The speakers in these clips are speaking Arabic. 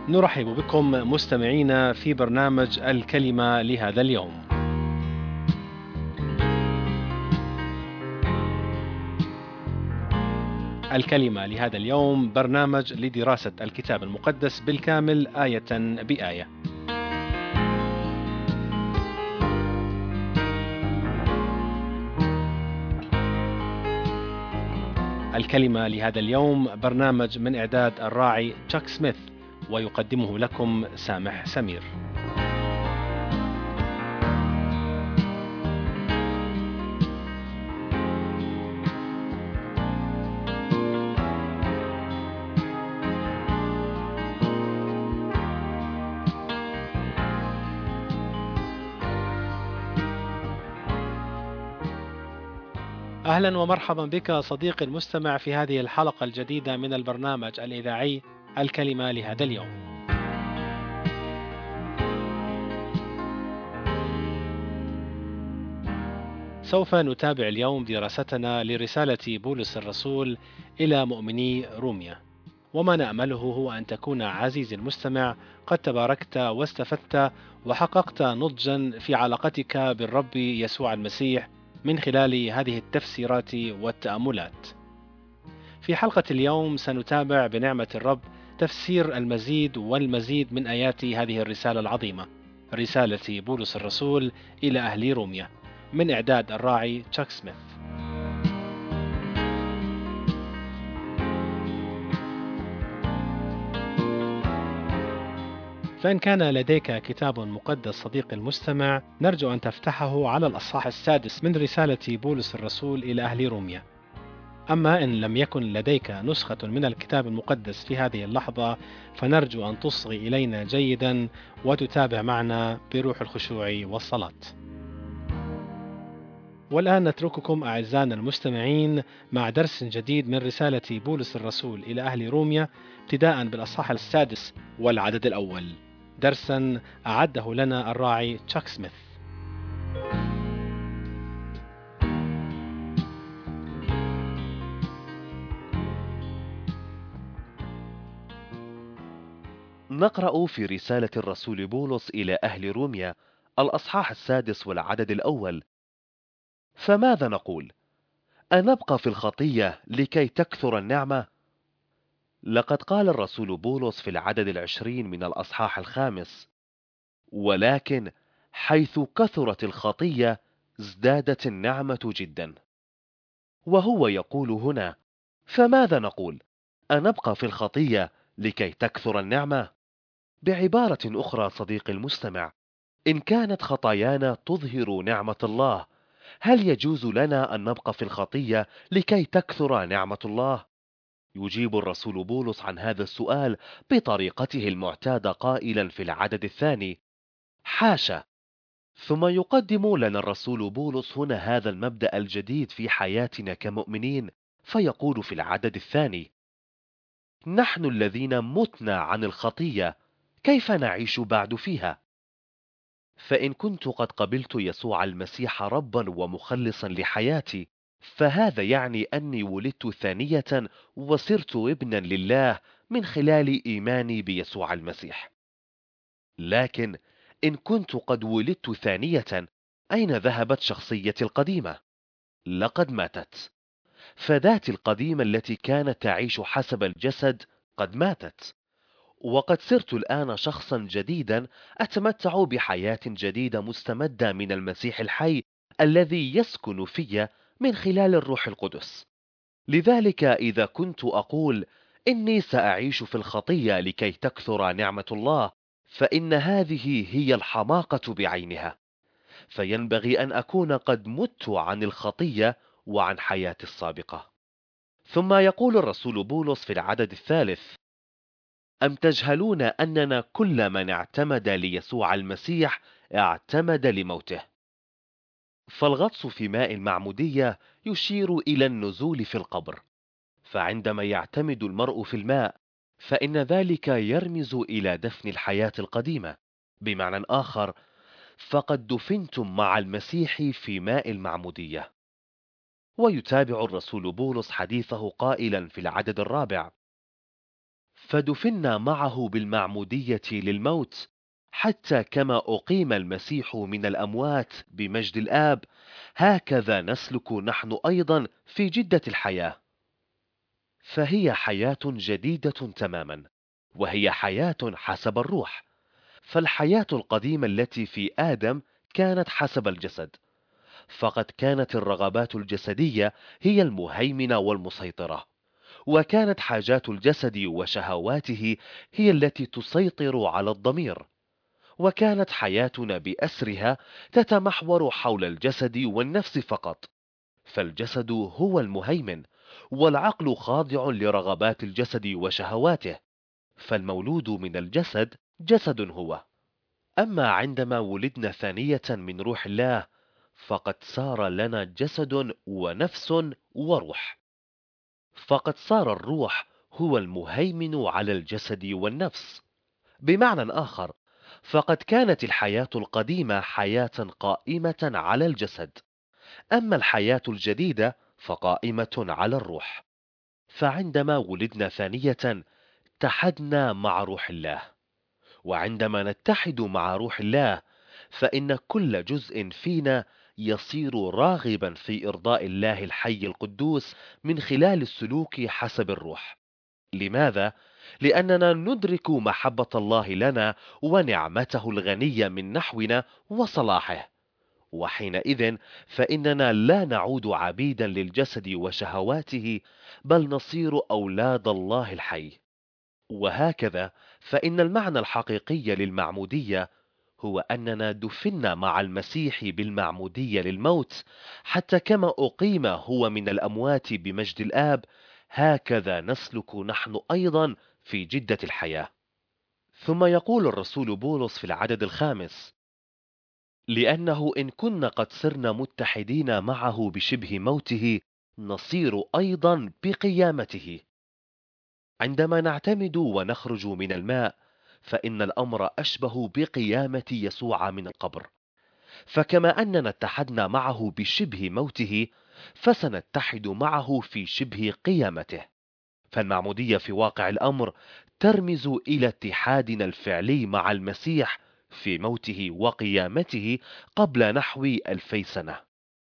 نرحب بكم مستمعينا في برنامج الكلمة لهذا اليوم. الكلمة لهذا اليوم برنامج لدراسة الكتاب المقدس بالكامل آية بآية. الكلمة لهذا اليوم برنامج من إعداد الراعي تشاك سميث، ويقدمه لكم سامح سمير. أهلا ومرحبا بك صديقي المستمع في هذه الحلقة الجديدة من البرنامج الإذاعي الكلمة لهذا اليوم. سوف نتابع اليوم دراستنا لرسالة بولس الرسول إلى مؤمني روميا، وما نأمله هو أن تكون عزيزي المستمع قد تباركت واستفدت وحققت نضجا في علاقتك بالرب يسوع المسيح من خلال هذه التفسيرات والتأملات. في حلقة اليوم سنتابع بنعمة الرب تفسير المزيد والمزيد من آيات هذه الرسالة العظيمة، رسالة بولس الرسول إلى أهل روميا، من إعداد الراعي تشاك سميث. فإن كان لديك كتاب مقدس صديقي المستمع، نرجو أن تفتحه على الأصحاح السادس من رسالة بولس الرسول إلى أهل روميا. أما إن لم يكن لديك نسخة من الكتاب المقدس في هذه اللحظة، فنرجو أن تصغي إلينا جيدا وتتابع معنا بروح الخشوع والصلاة. والآن نترككم أعزائنا المستمعين مع درس جديد من رسالة بولس الرسول إلى أهل روميا، ابتداء بالأصحاح السادس والعدد الأول، درسا أعده لنا الراعي تشاك سميث. نقرأ في رسالة الرسول بولس إلى أهل روميا الأصحاح السادس والعدد الأول: فماذا نقول؟ أنبقى في الخطية لكي تكثر النعمة؟ لقد قال الرسول بولس في العدد 20 من الأصحاح الخامس: ولكن حيث كثرت الخطية ازدادت النعمة جدا. وهو يقول هنا: فماذا نقول؟ أنبقى في الخطية لكي تكثر النعمة؟ بعبارة أخرى صديقي المستمع، إن كانت خطايانا تظهر نعمة الله، هل يجوز لنا أن نبقى في الخطية لكي تكثر نعمة الله؟ يجيب الرسول بولس عن هذا السؤال بطريقته المعتادة قائلا في العدد الثاني: حاشا. ثم يقدم لنا الرسول بولس هنا هذا المبدأ الجديد في حياتنا كمؤمنين، فيقول في العدد الثاني: نحن الذين متنا عن الخطية كيف نعيش بعد فيها؟ فإن كنت قد قبلت يسوع المسيح ربا ومخلصا لحياتي، فهذا يعني أني ولدت ثانية وصرت ابنا لله من خلال إيماني بيسوع المسيح. لكن إن كنت قد ولدت ثانية، أين ذهبت شخصيتي القديمة؟ لقد ماتت. فذاتي القديمة التي كانت تعيش حسب الجسد قد ماتت، وقد صرت الآن شخصا جديدا أتمتع بحياة جديدة مستمدة من المسيح الحي الذي يسكن في من خلال الروح القدس. لذلك إذا كنت أقول إني سأعيش في الخطية لكي تكثر نعمة الله، فإن هذه هي الحماقة بعينها. فينبغي أن أكون قد مت عن الخطية وعن حياتي السابقة. ثم يقول الرسول بولس في العدد الثالث: أم تجهلون أننا كل من اعتمد ليسوع المسيح اعتمد لموته؟ فالغطس في ماء المعمودية يشير إلى النزول في القبر، فعندما يعتمد المرء في الماء فإن ذلك يرمز إلى دفن الحياة القديمة. بمعنى آخر، فقد دفنتم مع المسيح في ماء المعمودية. ويتابع الرسول بولس حديثه قائلا في العدد الرابع: فدفنا معه بالمعمودية للموت، حتى كما أقيم المسيح من الأموات بمجد الآب، هكذا نسلك نحن أيضا في جدة الحياة. فهي حياة جديدة تماما، وهي حياة حسب الروح. فالحياة القديمة التي في آدم كانت حسب الجسد، فقد كانت الرغبات الجسدية هي المهيمنة والمسيطرة، وكانت حاجات الجسد وشهواته هي التي تسيطر على الضمير، وكانت حياتنا بأسرها تتمحور حول الجسد والنفس فقط. فالجسد هو المهيمن، والعقل خاضع لرغبات الجسد وشهواته، فالمولود من الجسد جسد هو. أما عندما ولدنا ثانية من روح الله، فقد صار لنا جسد ونفس وروح. فقد صار الروح هو المهيمن على الجسد والنفس. بمعنى آخر، فقد كانت الحياة القديمة حياة قائمة على الجسد، أما الحياة الجديدة فقائمة على الروح. فعندما ولدنا ثانية اتحدنا مع روح الله، وعندما نتحد مع روح الله فإن كل جزء فينا يصير راغبا في إرضاء الله الحي القدوس من خلال السلوك حسب الروح. لماذا؟ لأننا ندرك محبة الله لنا ونعمته الغنية من نحونا وصلاحه، وحينئذ فإننا لا نعود عبيدا للجسد وشهواته، بل نصير أولاد الله الحي. وهكذا فإن المعنى الحقيقي للمعمودية هو أننا دفنا مع المسيح بالمعمودية للموت، حتى كما أقيم هو من الأموات بمجد الآب، هكذا نسلك نحن أيضا في جدة الحياة. ثم يقول الرسول بولس في العدد 5: لأنه إن كنا قد صرنا متحدين معه بشبه موته، نصير أيضا بقيامته. عندما نعتمد ونخرج من الماء، فإن الأمر أشبه بقيامة يسوع من القبر. فكما أننا اتحدنا معه بشبه موته، فسنتحد معه في شبه قيامته. فالمعمودية في واقع الأمر ترمز إلى اتحادنا الفعلي مع المسيح في موته وقيامته قبل نحو 2000 سنة.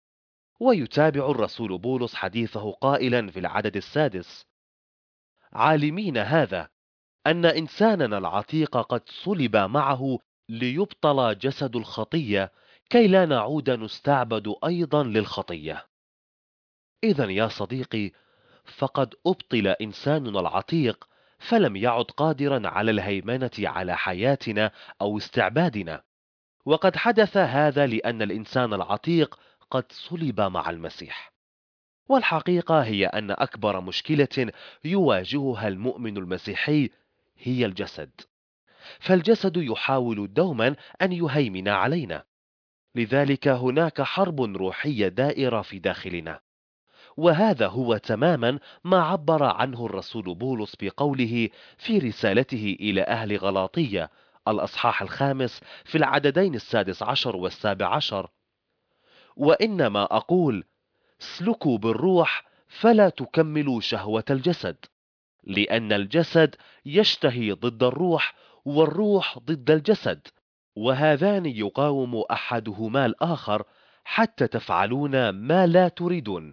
ويتابع الرسول بولس حديثه قائلا في العدد 6: عالمين هذا أن إنساننا العتيق قد صلب معه ليبطل جسد الخطية، كي لا نعود نستعبد أيضا للخطية. إذن يا صديقي، فقد أبطل إنساننا العتيق، فلم يعد قادرا على الهيمنة على حياتنا أو استعبادنا. وقد حدث هذا لأن الإنسان العتيق قد صلب مع المسيح. والحقيقة هي أن أكبر مشكلة يواجهها المؤمن المسيحي هي الجسد. فالجسد يحاول دوما أن يهيمن علينا، لذلك هناك حرب روحية دائرة في داخلنا. وهذا هو تماما ما عبر عنه الرسول بولس بقوله في رسالته إلى أهل غلاطية الأصحاح 5 في العددين 16 و17: وإنما أقول اسلكوا بالروح فلا تكملوا شهوة الجسد، لأن الجسد يشتهي ضد الروح، والروح ضد الجسد، وهذان يقاوم أحدهما الآخر حتى تفعلون ما لا تريدون.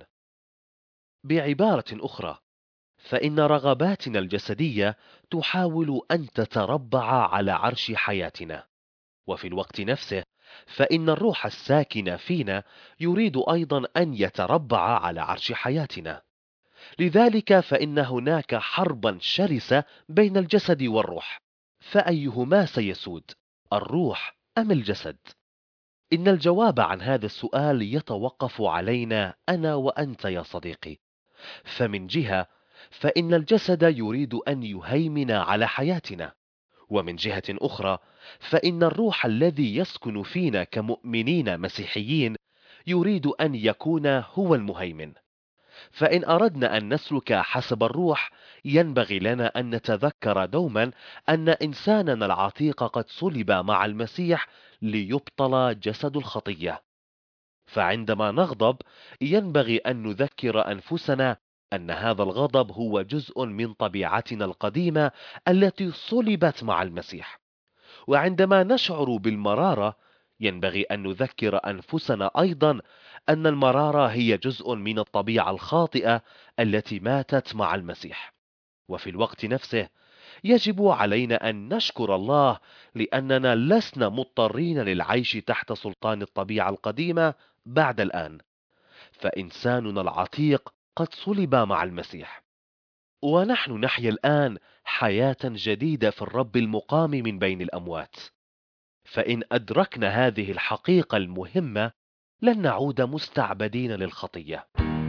بعبارة أخرى، فإن رغباتنا الجسدية تحاول أن تتربع على عرش حياتنا، وفي الوقت نفسه فإن الروح الساكن فينا يريد أيضا أن يتربع على عرش حياتنا. لذلك فإن هناك حربا شرسة بين الجسد والروح، فأيهما سيسود، الروح أم الجسد؟ إن الجواب عن هذا السؤال يتوقف علينا أنا وأنت يا صديقي. فمن جهة فإن الجسد يريد أن يهيمن على حياتنا، ومن جهة أخرى فإن الروح الذي يسكن فينا كمؤمنين مسيحيين يريد أن يكون هو المهيمن. فإن أردنا أن نسلك حسب الروح، ينبغي لنا أن نتذكر دوما أن إنساننا العتيق قد صلب مع المسيح ليبطل جسد الخطية. فعندما نغضب، ينبغي أن نذكر أنفسنا أن هذا الغضب هو جزء من طبيعتنا القديمة التي صلبت مع المسيح. وعندما نشعر بالمرارة ينبغي أن نذكر أنفسنا أيضا أن المرارة هي جزء من الطبيعة الخاطئة التي ماتت مع المسيح. وفي الوقت نفسه يجب علينا أن نشكر الله لأننا لسنا مضطرين للعيش تحت سلطان الطبيعة القديمة بعد الآن، فإنساننا العتيق قد صلب مع المسيح، ونحن نحيا الآن حياة جديدة في الرب المقام من بين الأموات. فإن أدركنا هذه الحقيقة المهمة لن نعود مستعبدين للخطية.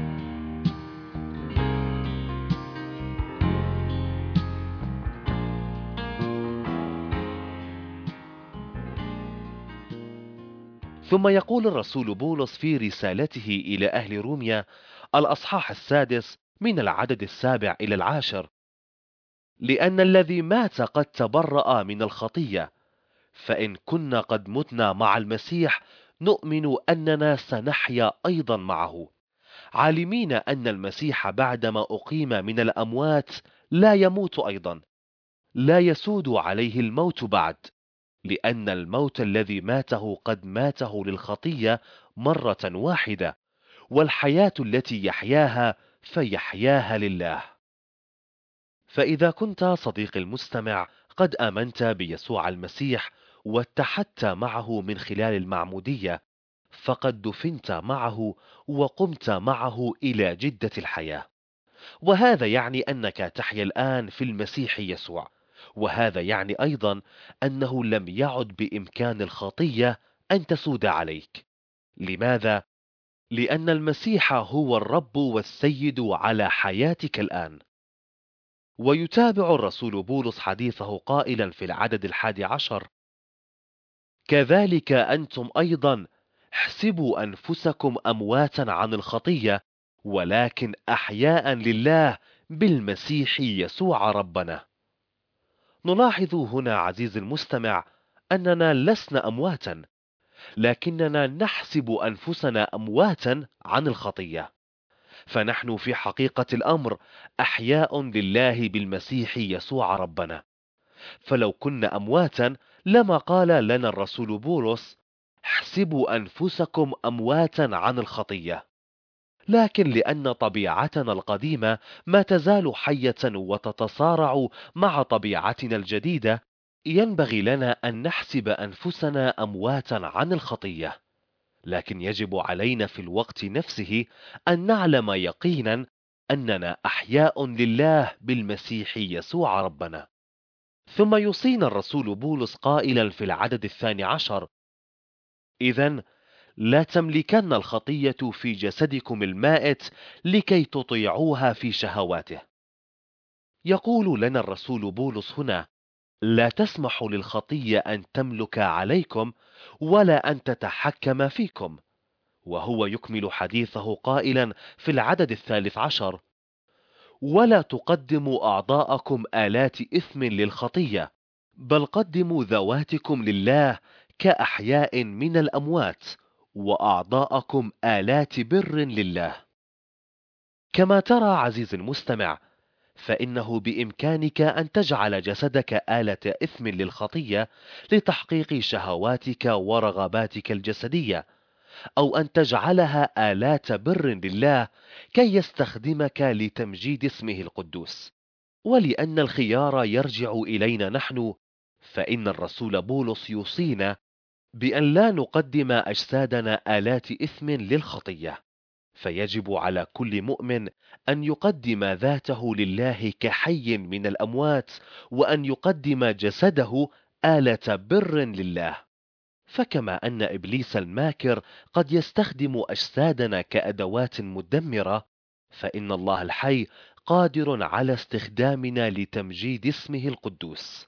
ثم يقول الرسول بولس في رسالته إلى أهل روميا الأصحاح 6 من العدد 7 إلى 10: لأن الذي مات قد تبرأ من الخطية، فإن كنا قد متنا مع المسيح نؤمن أننا سنحيا أيضا معه، عالمين أن المسيح بعدما أقيم من الأموات لا يموت أيضا، لا يسود عليه الموت بعد، لأن الموت الذي ماته قد ماته للخطية مرة واحدة، والحياة التي يحياها فيحياها لله. فإذا كنت صديقي المستمع قد آمنت بيسوع المسيح واتحدت معه من خلال المعمودية، فقد دفنت معه وقمت معه إلى جدة الحياة، وهذا يعني أنك تحيا الآن في المسيح يسوع. وهذا يعني أيضا أنه لم يعد بإمكان الخطية أن تسود عليك. لماذا؟ لأن المسيح هو الرب والسيد على حياتك الآن. ويتابع الرسول بولس حديثه قائلا في العدد 11: كذلك أنتم أيضا احسبوا أنفسكم أمواتا عن الخطية، ولكن أحياء لله بالمسيح يسوع ربنا. نلاحظ هنا عزيزي المستمع أننا لسنا أمواتا، لكننا نحسب أنفسنا أمواتا عن الخطية، فنحن في حقيقة الأمر أحياء لله بالمسيح يسوع ربنا. فلو كنا أمواتا لما قال لنا الرسول بولس: احسبوا أنفسكم أمواتا عن الخطية. لكن لأن طبيعتنا القديمة ما تزال حية وتتصارع مع طبيعتنا الجديدة، ينبغي لنا أن نحسب أنفسنا أمواتا عن الخطية. لكن يجب علينا في الوقت نفسه أن نعلم يقينا أننا أحياء لله بالمسيح يسوع ربنا. ثم يوصينا الرسول بولس قائلا في العدد 12: إذن لا تملكن الخطية في جسدكم المائت لكي تطيعوها في شهواته. يقول لنا الرسول بولس هنا: لا تسمحوا للخطية أن تملك عليكم ولا أن تتحكم فيكم. وهو يكمل حديثه قائلا في العدد 13: ولا تقدموا أعضاءكم آلات إثم للخطية، بل قدموا ذواتكم لله كأحياء من الأموات، وأعضاءكم آلات بر لله. كما ترى عزيزي المستمع، فإنه بإمكانك أن تجعل جسدك آلة إثم للخطية لتحقيق شهواتك ورغباتك الجسدية، أو أن تجعلها آلات بر لله كي يستخدمك لتمجيد اسمه القدوس. ولأن الخيار يرجع إلينا نحن، فإن الرسول بولس يوصينا بأن لا نقدم أجسادنا آلات إثم للخطية، فيجب على كل مؤمن أن يقدم ذاته لله كحي من الأموات، وأن يقدم جسده آلة بر لله. فكما أن إبليس الماكر قد يستخدم أجسادنا كأدوات مدمرة، فإن الله الحي قادر على استخدامنا لتمجيد اسمه القدوس.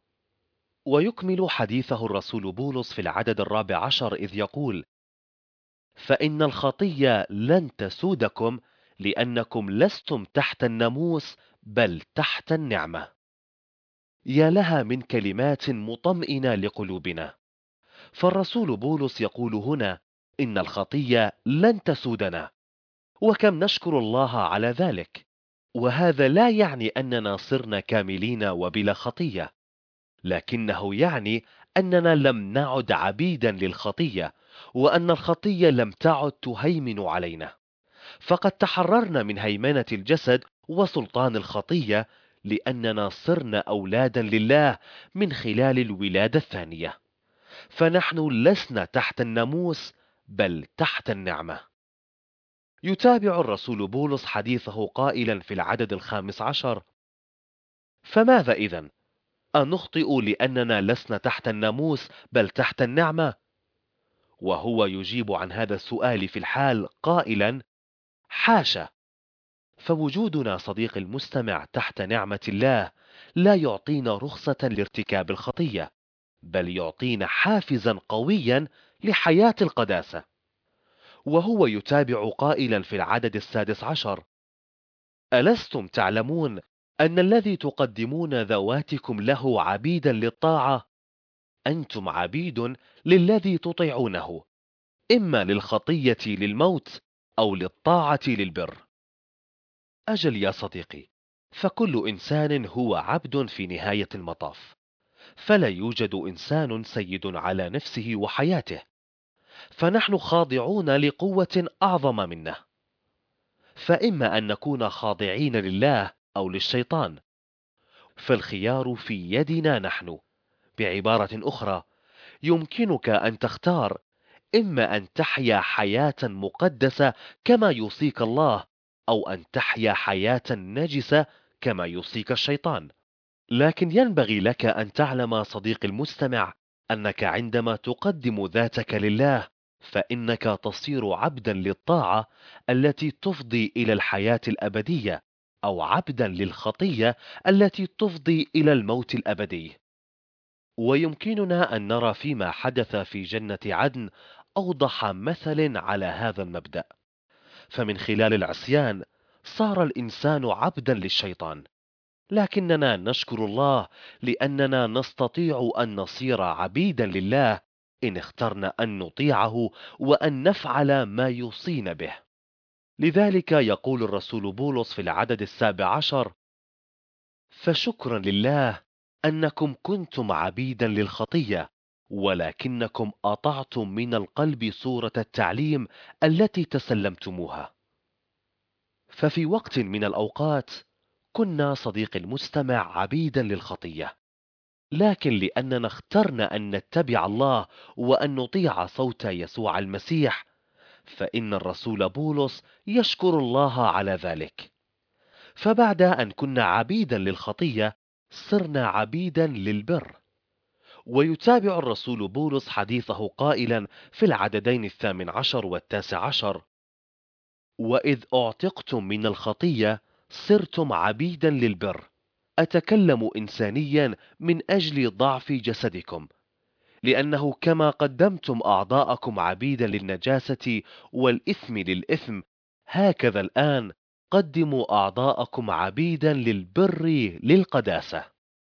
ويكمل حديثه الرسول بولس في العدد 14 إذ يقول: فإن الخطية لن تسودكم، لأنكم لستم تحت الناموس بل تحت النعمة. يا لها من كلمات مطمئنة لقلوبنا. فالرسول بولس يقول هنا إن الخطية لن تسودنا، وكم نشكر الله على ذلك. وهذا لا يعني أننا صرنا كاملين وبلا خطية، لكنه يعني أننا لم نعد عبيدا للخطية، وأن الخطية لم تعد تهيمن علينا، فقد تحررنا من هيمنة الجسد وسلطان الخطية، لأننا صرنا أولادا لله من خلال الولادة الثانية. فنحن لسنا تحت الناموس، بل تحت النعمة. يتابع الرسول بولس حديثه قائلا في العدد 15: فماذا إذن؟ أنخطئ لأننا لسنا تحت الناموس بل تحت النعمة؟ وهو يجيب عن هذا السؤال في الحال قائلا: حاشا. فوجودنا صديق المستمع تحت نعمة الله لا يعطينا رخصة لارتكاب الخطية، بل يعطينا حافزا قويا لحياة القداسة. وهو يتابع قائلا في العدد 16: ألستم تعلمون أن الذي تقدمون ذواتكم له عبيدا للطاعة، أنتم عبيد للذي تطيعونه، إما للخطية للموت أو للطاعة للبر. أجل يا صديقي، فكل إنسان هو عبد في نهاية المطاف، فلا يوجد إنسان سيد على نفسه وحياته، فنحن خاضعون لقوة أعظم منه، فإما أن نكون خاضعين لله أو للشيطان، فالخيار في يدنا نحن. بعبارة أخرى، يمكنك أن تختار إما أن تحيا حياة مقدسة كما يوصيك الله، أو أن تحيا حياة نجسة كما يوصيك الشيطان. لكن ينبغي لك أن تعلم صديقي المستمع أنك عندما تقدم ذاتك لله فإنك تصير عبدا للطاعة التي تفضي إلى الحياة الأبدية، أو عبدا للخطية التي تفضي إلى الموت الأبدي. ويمكننا أن نرى فيما حدث في جنة عدن أوضح مثل على هذا المبدأ. فمن خلال العصيان صار الإنسان عبدا للشيطان، لكننا نشكر الله لأننا نستطيع أن نصير عبيدا لله إن اخترنا أن نطيعه وأن نفعل ما يوصينا به. لذلك يقول الرسول بولس في العدد 17: فشكرا لله أنكم كنتم عبيدا للخطية، ولكنكم أطعتم من القلب صورة التعليم التي تسلمتموها. ففي وقت من الأوقات كنا صديق المستمع عبيدا للخطية، لكن لأننا اخترنا أن نتبع الله وأن نطيع صوت يسوع المسيح، فإن الرسول بولس يشكر الله على ذلك. فبعد أن كنا عبيدا للخطية صرنا عبيدا للبر. ويتابع الرسول بولس حديثه قائلا في العددين 18 و19: وإذ أعتقتم من الخطية صرتم عبيدا للبر. أتكلم إنسانيا من أجل ضعف جسدكم، لأنه كما قدمتم أعضاءكم عبيدا للنجاسة والإثم للإثم، هكذا الآن قدموا أعضاءكم عبيدا للبر للقداسة.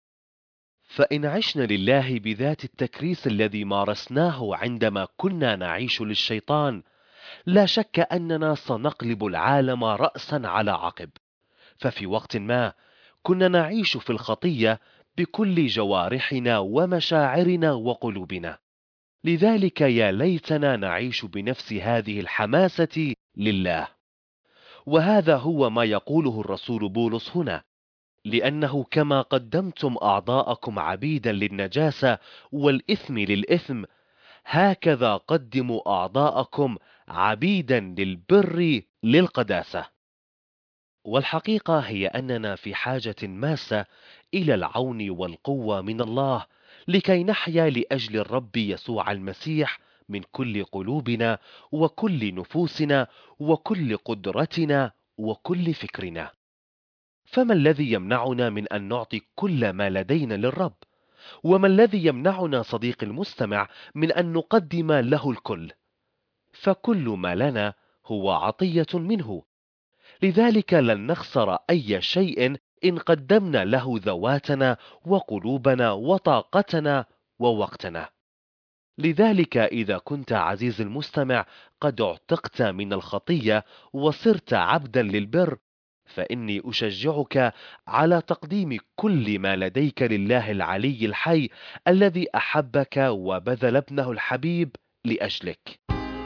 فإن عشنا لله بذات التكريس الذي مارسناه عندما كنا نعيش للشيطان، لا شك أننا سنقلب العالم رأسا على عقب. ففي وقت ما كنا نعيش في الخطية بكل جوارحنا ومشاعرنا وقلوبنا. لذلك يا ليتنا نعيش بنفس هذه الحماسة لله. وهذا هو ما يقوله الرسول بولس هنا: لأنه كما قدمتم أعضاءكم عبيدا للنجاسة والإثم للإثم، هكذا قدموا أعضاءكم عبيدا للبر للقداسة. والحقيقة هي أننا في حاجة ماسة إلى العون والقوة من الله لكي نحيا لأجل الرب يسوع المسيح من كل قلوبنا وكل نفوسنا وكل قدرتنا وكل فكرنا. فما الذي يمنعنا من أن نعطي كل ما لدينا للرب؟ وما الذي يمنعنا صديق المستمع من أن نقدم له الكل؟ فكل ما لنا هو عطية منه، لذلك لن نخسر أي شيء إن قدمنا له ذواتنا وقلوبنا وطاقتنا ووقتنا. لذلك إذا كنت عزيز المستمع قد اعتقت من الخطية وصرت عبدا للبر، فإني أشجعك على تقديم كل ما لديك لله العلي الحي الذي أحبك وبذل ابنه الحبيب لأجلك.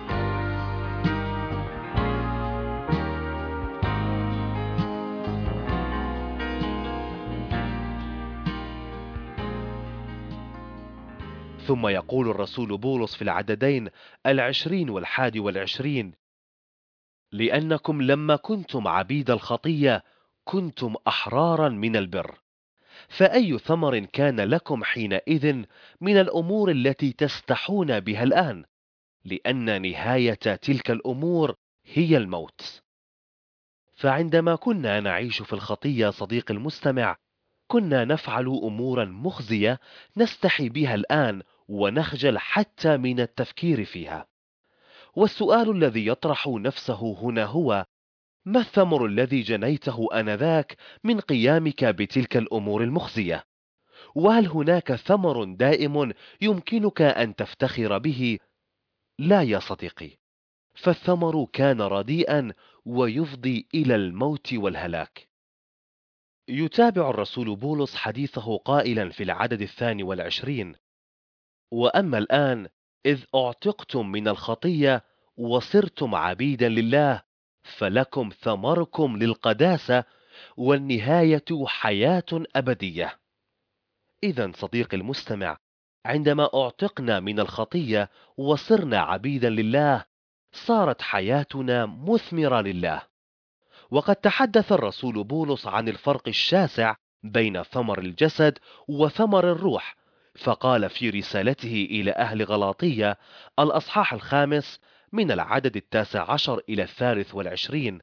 ثم يقول الرسول بولس في العددين 20 و21: لأنكم لما كنتم عبيد الخطية كنتم أحرارا من البر، فأي ثمر كان لكم حينئذ من الأمور التي تستحون بها الآن؟ لأن نهاية تلك الأمور هي الموت. فعندما كنا نعيش في الخطية صديق المستمع، كنا نفعل أمورا مخزية نستحي بها الآن ونخجل حتى من التفكير فيها. والسؤال الذي يطرح نفسه هنا هو: ما الثمر الذي جنيته آنذاك من قيامك بتلك الأمور المخزية؟ وهل هناك ثمر دائم يمكنك أن تفتخر به؟ لا يا صديقي، فالثمر كان رديئا ويفضي إلى الموت والهلاك. يتابع الرسول بولس حديثه قائلا في العدد 22: وأما الآن إذ أعتقتم من الخطية وصرتم عبيدا لله، فلكم ثمركم للقداسة، والنهاية حياة أبدية. إذا صديقي المستمع، عندما أعتقنا من الخطية وصرنا عبيدا لله، صارت حياتنا مثمرة لله. وقد تحدث الرسول بولس عن الفرق الشاسع بين ثمر الجسد وثمر الروح، فقال في رسالته إلى أهل غلاطية الأصحاح 5 من العدد 19 إلى 23: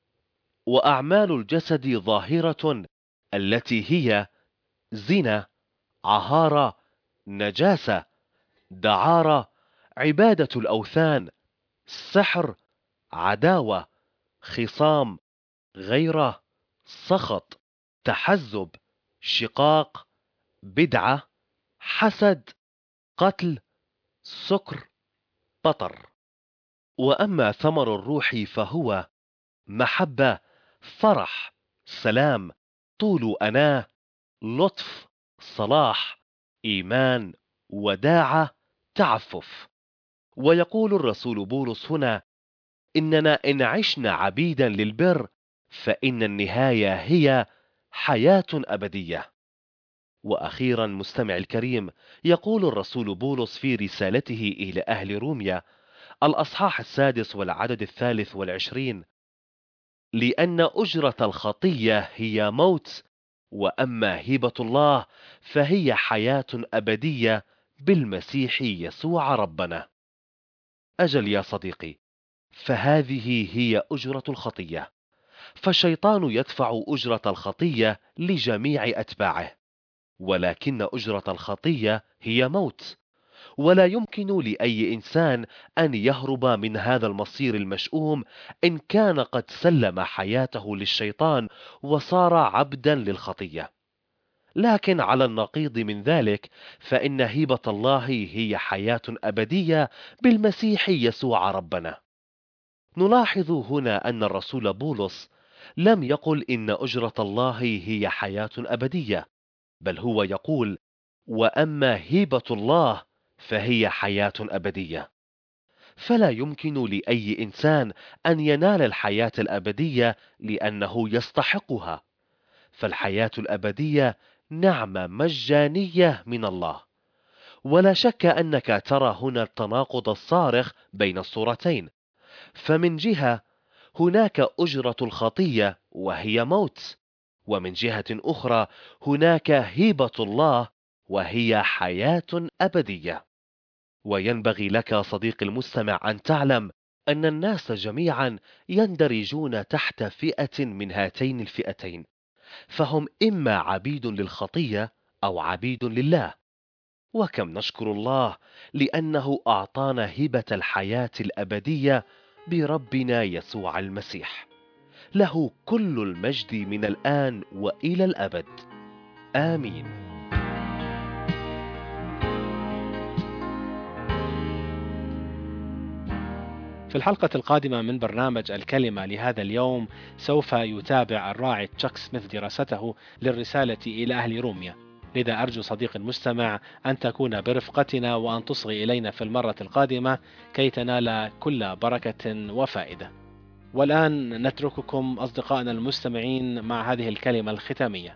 وأعمال الجسد ظاهرة، التي هي زنا، عهارة، نجاسة، دعارة، عبادة الأوثان، سحر، عداوة، خصام، غيرة، سخط، تحزب، شقاق، بدعة، حسد، قتل، سكر، بطر. وأما ثمر الروح فهو محبة، فرح، سلام، طول أناة، لطف، صلاح، إيمان، وداعة، تعفف. ويقول الرسول بولس هنا: إننا إن عشنا عبيدا للبر فإن النهاية هي حياة أبدية. وأخيرا مستمع الكريم، يقول الرسول بولس في رسالته إلى أهل روميا الأصحاح 6 والعدد 23: لأن أجرة الخطية هي موت، وأما هبة الله فهي حياة أبدية بالمسيح يسوع ربنا. أجل يا صديقي، فهذه هي أجرة الخطية. فالشيطان يدفع أجرة الخطية لجميع أتباعه، ولكن أجرة الخطية هي موت. ولا يمكن لأي إنسان أن يهرب من هذا المصير المشؤوم إن كان قد سلم حياته للشيطان وصار عبدا للخطية. لكن على النقيض من ذلك، فإن هبة الله هي حياة أبدية بالمسيح يسوع ربنا. نلاحظ هنا أن الرسول بولس لم يقل إن أجرة الله هي حياة أبدية، بل هو يقول: وأما هبة الله فهي حياة أبدية. فلا يمكن لأي إنسان أن ينال الحياة الأبدية لأنه يستحقها، فالحياة الأبدية نعمة مجانية من الله. ولا شك أنك ترى هنا التناقض الصارخ بين الصورتين، فمن جهة هناك أجرة الخطية وهي موت، ومن جهة أخرى هناك هبة الله وهي حياة أبدية. وينبغي لك صديقي المستمع أن تعلم أن الناس جميعا يندرجون تحت فئة من هاتين الفئتين، فهم إما عبيد للخطية أو عبيد لله. وكم نشكر الله لأنه أعطانا هبة الحياة الأبدية بربنا يسوع المسيح. له كل المجد من الآن وإلى الأبد. آمين. في الحلقة القادمة من برنامج الكلمة لهذا اليوم سوف يتابع الراعي تشاك سميث دراسته للرسالة إلى أهل روميا. لذا أرجو صديقي المستمع أن تكون برفقتنا وأن تصغي إلينا في المرة القادمة كي تنال كل بركة وفائدة. والآن نترككم أصدقائنا المستمعين مع هذه الكلمة الختامية.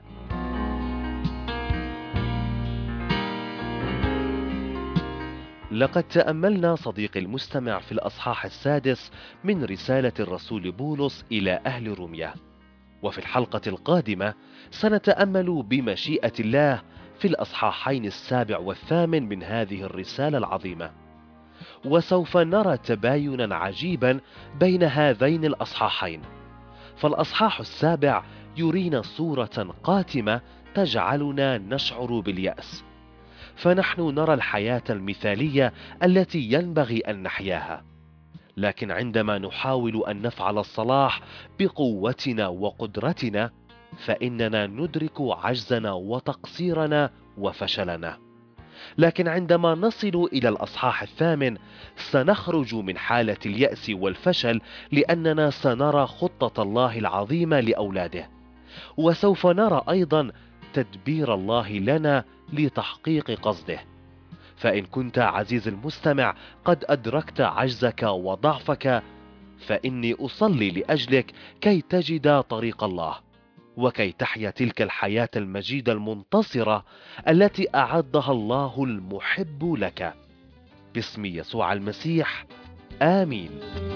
لقد تأملنا صديقي المستمع في الأصحاح السادس من رسالة الرسول بولس إلى أهل روميا، وفي الحلقة القادمة سنتأمل بمشيئة الله في الأصحاحين السابع والثامن من هذه الرسالة العظيمة، وسوف نرى تباينا عجيبا بين هذين الأصحاحين. فالأصحاح السابع يرينا صورة قاتمة تجعلنا نشعر باليأس، فنحن نرى الحياة المثالية التي ينبغي أن نحياها، لكن عندما نحاول أن نفعل الصلاح بقوتنا وقدرتنا فإننا ندرك عجزنا وتقصيرنا وفشلنا. لكن عندما نصل إلى الأصحاح الثامن سنخرج من حالة اليأس والفشل، لأننا سنرى خطة الله العظيمة لأولاده، وسوف نرى أيضا تدبير الله لنا لتحقيق قصده. فإن كنت عزيز المستمع قد أدركت عجزك وضعفك، فإني أصلي لأجلك كي تجد طريق الله، وكي تحيا تلك الحياة المجيدة المنتصرة التي أعدها الله المحب لك. باسم يسوع المسيح، آمين.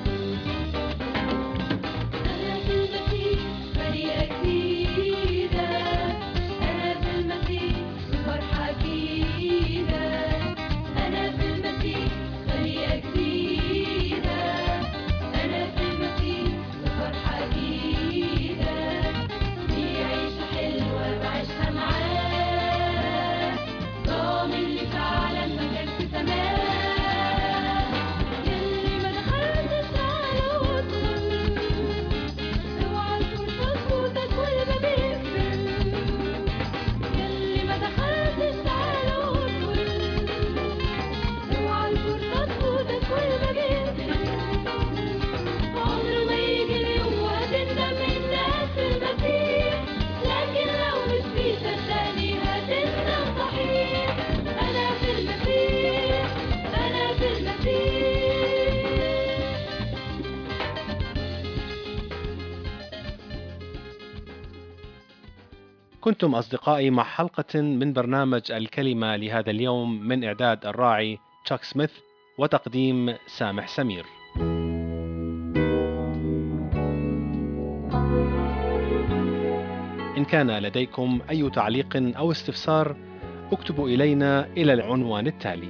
كنتم أصدقائي مع حلقة من برنامج الكلمة لهذا اليوم من إعداد الراعي تشاك سميث وتقديم سامح سمير. إن كان لديكم أي تعليق أو استفسار اكتبوا إلينا إلى العنوان التالي: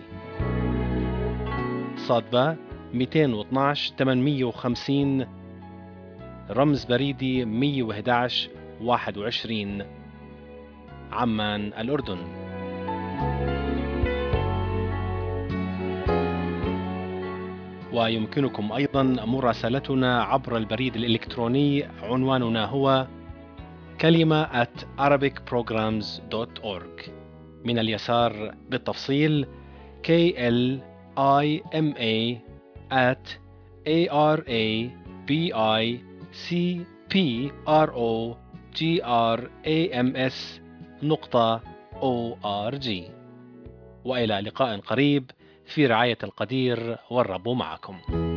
صادبة 212 850 رمز بريدي 111 21 عمان الأردن. ويمكنكم أيضا مراسلتنا عبر البريد الإلكتروني، عنواننا هو kalima@arabicprograms.org. من اليسار بالتفصيل KLIMA@arabicprograms.org. وإلى لقاء قريب في رعاية القدير، والرب معكم.